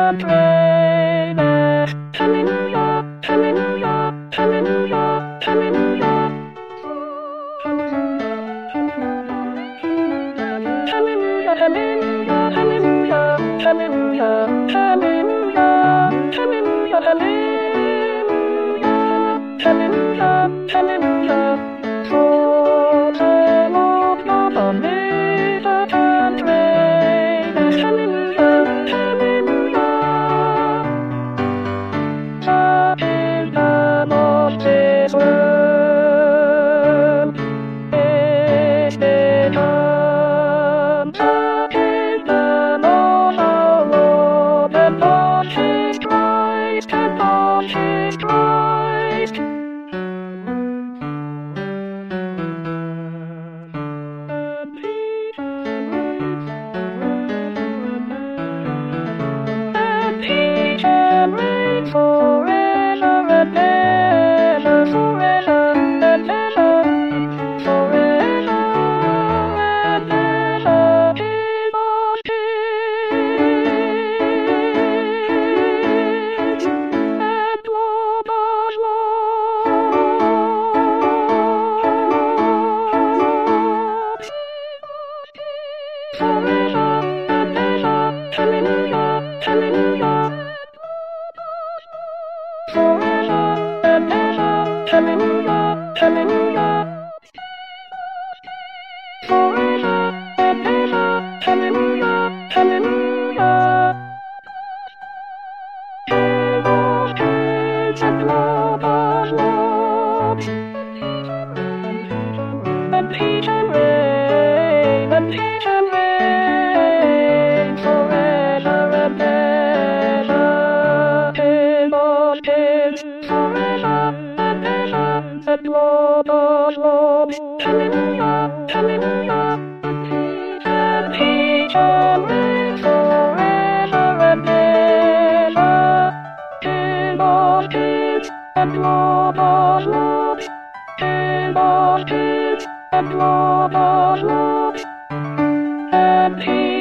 and reign. Hallelujah, hallelujah, hallelujah, hallelujah. Hallelujah, hallelujah, hallelujah, hallelujah, hallelujah, hallelujah, hallelujah, hallelujah. For the Lord God omnipotent and reigneth. Hallelujah, hallelujah. Such is the Lord this world. Is it such is the Lord our Lord, and such is Christ, and such is Christ. And peace and reign forever and ever, forever and ever, forever and ever. Is our King and Lord of lords. Forever and ever, hallelujah, hallelujah. Forever and ever, hallelujah, hallelujah. Forever and ever, hallelujah, hallelujah. King of kings and Lord of lords. And peace and reign, and peace and reign, forever and ever. King of kings, forever and ever, and Lord of lords. Hallelujah, hallelujah. And peace and reign, forever and ever. King of kings and Lord of lords. King of kings and Lord of lords. And peace